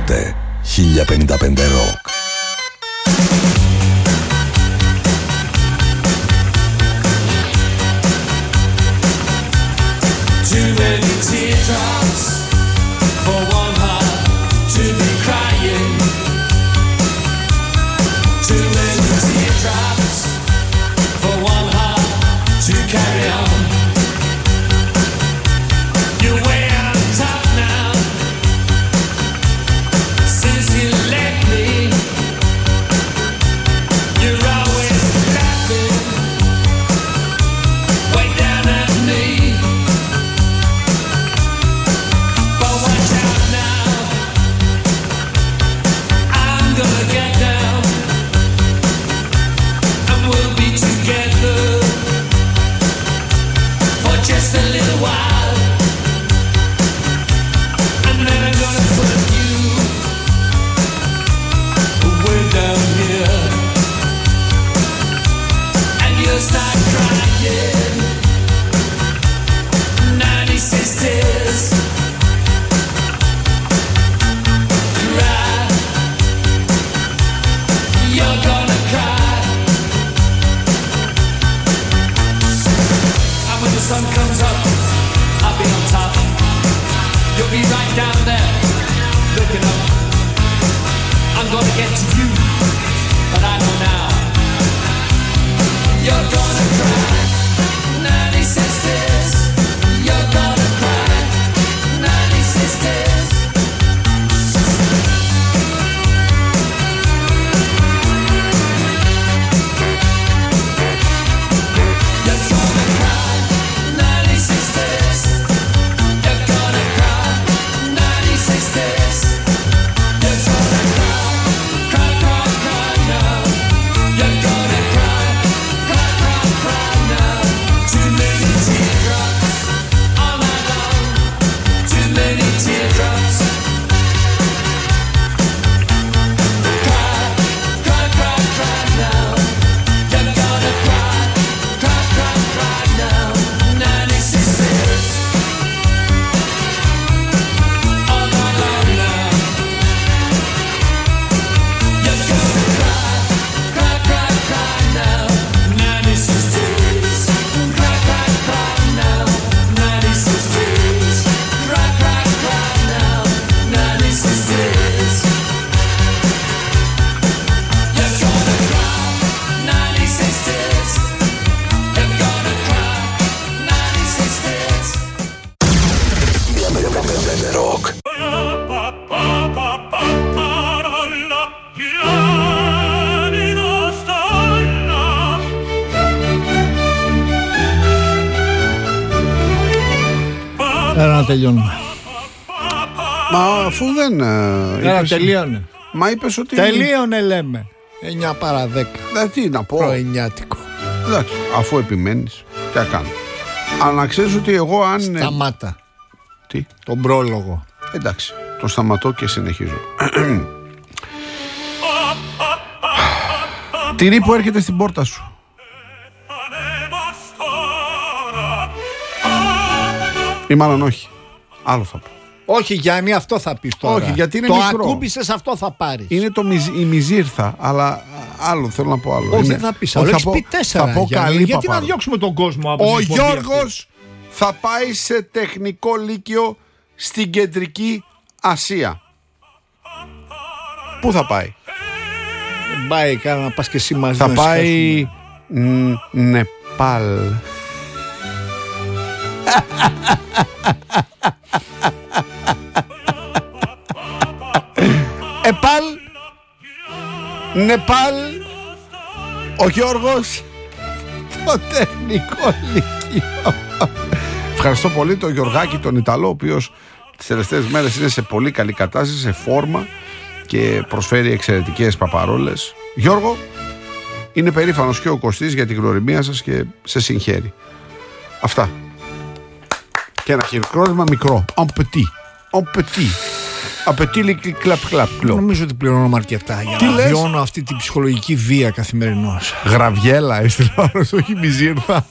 F: Ακούτε 1055 Rock.
G: Too many teardrops for one heart to be crying. Too many teardrops for one heart to carry on. You're way on top now. Since you left me, you're always laughing way down at me. But watch out now, I'm gonna get down, and we'll be together for just a little while, and then I'm gonna put you way down here, and you'll start crying. 96 tears. Cry. You're gonna cry. And when the sun comes up, I'll be on top. You'll be right down there, looking up. I'm gonna get to you, but I know now. You're gonna cry. 96 tears. You're gonna cry. 96 tears. You're gonna cry. 96 tears. You're gonna cry. 96 tears. You're gonna cry. Cry, cry, cry now. You're gonna cry. Cry, cry, cry now. Too many teardrops all night long. Too many teardrops. Cry, cry, cry, cry now. You're gonna cry. Cry, cry, cry now. 96 tears all night long now. You're gonna cry. Cry, cry, cry now. 96 tears. Cry, cry, cry now. 96 tears. Cry, cry, cry now. 96 tears. You're gonna cry. 96 tears. You're gonna cry. 96 tears.
F: 1055 Rock.
H: Έλα να τελειώνουμε.
I: Μα αφού δεν.
H: Έλα τελείωνε.
I: Μα είπες ότι.
H: Τελείωνε λέμε. 9 παρά 10.
I: Τι να πω.
H: Πρωινιάτικο.
I: Εντάξει, αφού επιμένεις, τι θα κάνω. Αλλά να ξέρεις ότι εγώ αν.
H: Σταμάτα.
I: Τι.
H: Τον πρόλογο.
I: Εντάξει, τον σταματώ και συνεχίζω. Τυρί που έρχεται στην πόρτα σου. Ή μάλλον όχι. Άλλο θα πω.
H: Όχι Γιάννη, αυτό θα πεις τώρα.
I: Όχι, γιατί είναι
H: το
I: μικρό.
H: ακούμπησες, αυτό θα πάρεις.
I: Είναι η μιζήρθα, αλλά άλλο θέλω να πω άλλο.
H: Όχι,
I: είναι...
H: δεν θα πεις άλλο. Έχεις πει 4.
I: Θα πω καλή
H: γιατί να διώξουμε τον κόσμο από
I: Ο Γιώργος θα πάει σε τεχνικό λύκειο στην Κεντρική Ασία. Πού θα πάει?
H: Δεν πάει κάνα να πας και εσύ μαζί.
I: Θα πάει Νεπάλ. Επάλ, Νεπάλ, ο Γιώργος, το τεχνικό λύκειο. Ευχαριστώ πολύ τον Γιωργάκη τον Ιταλό, ο οποίος τις τελευταίες μέρες είναι σε πολύ καλή κατάσταση, σε φόρμα και προσφέρει εξαιρετικές παπαρόλες. Γιώργο, είναι περήφανος και ο Κωστής για την γνωριμία σας και σε συγχαίρει. Αυτά. Και ένα χειροκρότημα μικρό. En petit. Απαιτεί κλαπ.
H: Νομίζω ότι πληρώνω αρκετά για να βιώνω αυτή την ψυχολογική βία καθημερινώς.
I: Γραβιέλα έστειλε όρος, όχι μιζήρθα.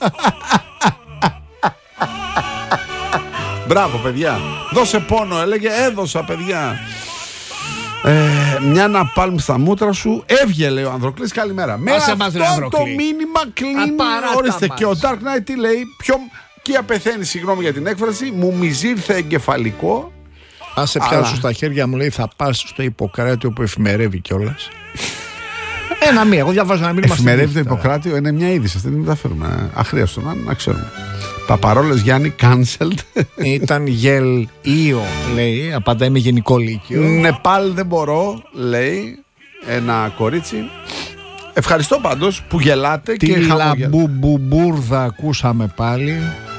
I: Μπράβο παιδιά. Δώσε πόνο, έλεγε, έδωσα παιδιά. Μια ναπάλμ στα μούτρα σου. Έβγε, λέει ο Ανδροκλής, καλημέρα. Με αυτό το μήνυμα κλείνει. Ορίστε, και ο Dark Knight τι λέει? Ποια πεθαίνει, συγγνώμη για την έκφραση, μου μιζήρθε εγκεφαλικό.
H: Αν σε πιάσω στα χέρια μου, λέει, θα πας στο Ιπποκράτιο που εφημερεύει κιόλας. Μία, εγώ διαβάζω ένα μήνυμα.
I: Εφημερεύει το Ιπποκράτιο, είναι μια είδηση. Αυτή δεν μεταφέρουμε. Αχρίαστο να ξέρουμε. Παπαρόλες Γιάννη, cancelled.
H: Ήταν γελ ίο, λέει. Απαντάει με γενικό λύκειο.
I: Νεπάλ δεν μπορώ, λέει ένα κορίτσι. Ευχαριστώ πάντως που γελάτε.
H: Τι λαμπουμπουρδα ακούσαμε πάλι.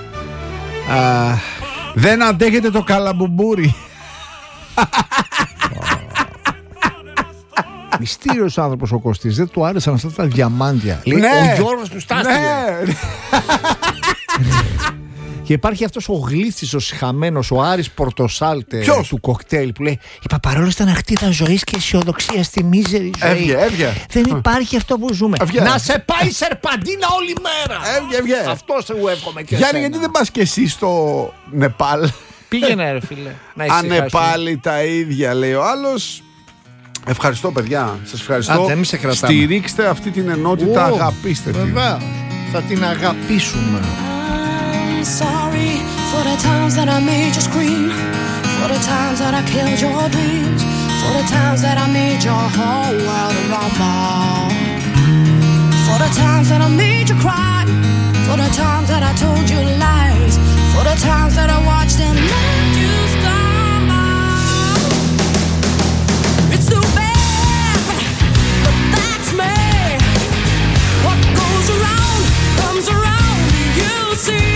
I: Δεν αντέχετε το καλαμπουμπουρι.
H: Μυστήριος άνθρωπος ο Κωστής. Δεν του άρεσαν αυτά τα διαμάντια. Λέει, ο Γιώργος του στάστηκε. Και υπάρχει αυτός ο γλύφτης, ο συχαμένος, ο Άρης Πορτοσάλτε του κοκτέιλ που λέει: η Παπαρόλες ήταν αχτίδα ζωής και αισιοδοξία στη μίζερη ζωή.
I: Έβγε.
H: Δεν υπάρχει αυτό που ζούμε. Να σε πάει σερπαντίνα όλη μέρα.
I: Έβγε.
H: Αυτό σε εύχομαι και
I: Γιάννη, γιατί δεν πας και εσύ στο Νεπάλ?
H: Πήγαινε, ρε φίλε.
I: Αν πάλι τα ίδια, λέει ο άλλος. Ευχαριστώ, παιδιά. Σας ευχαριστώ. Στηρίξτε αυτή την ενότητα, αγαπήστε την.
H: Βέβαια. Θα την αγαπήσουμε.
B: Sorry for the times that I made you scream, for the times that I killed your dreams, for the times that I made your whole world rumble, for the times that I made you cry, for the times that I told you lies, for the times that I watched and let you stumble. It's too bad, but that's me. What goes around comes around, you'll see.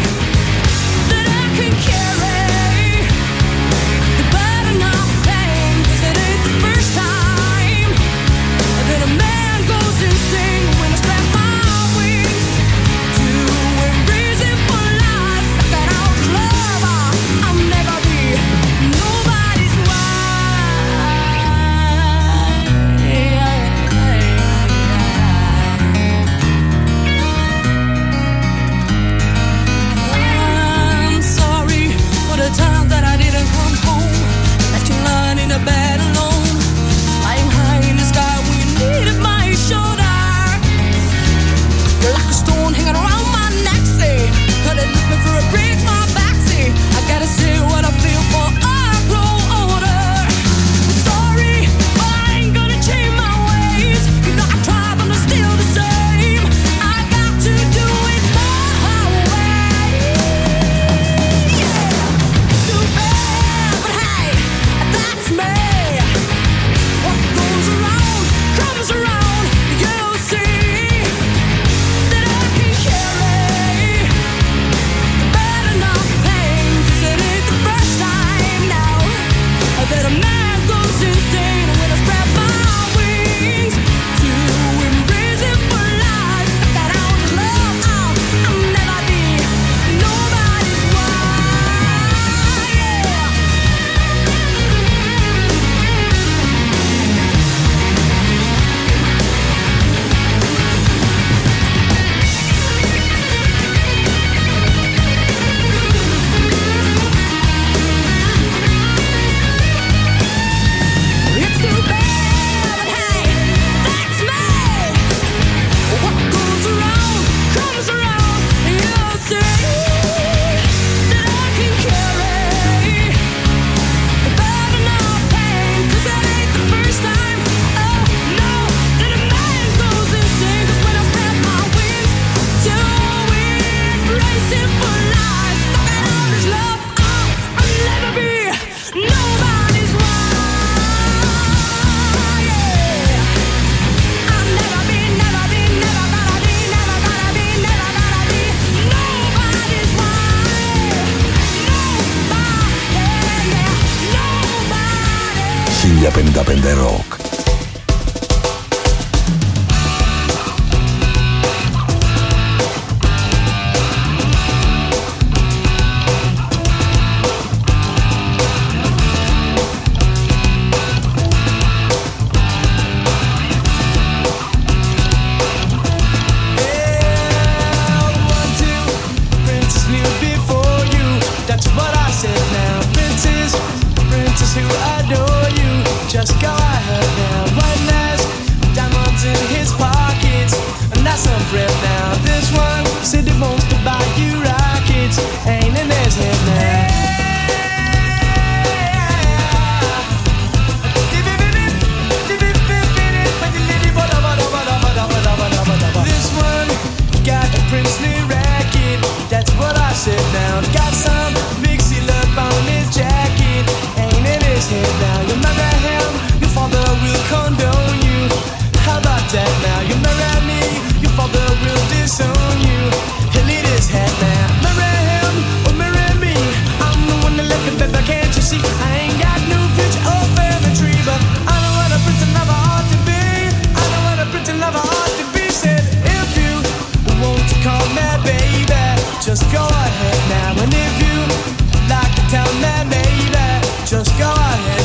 E: Rock.
G: Just got Just go ahead.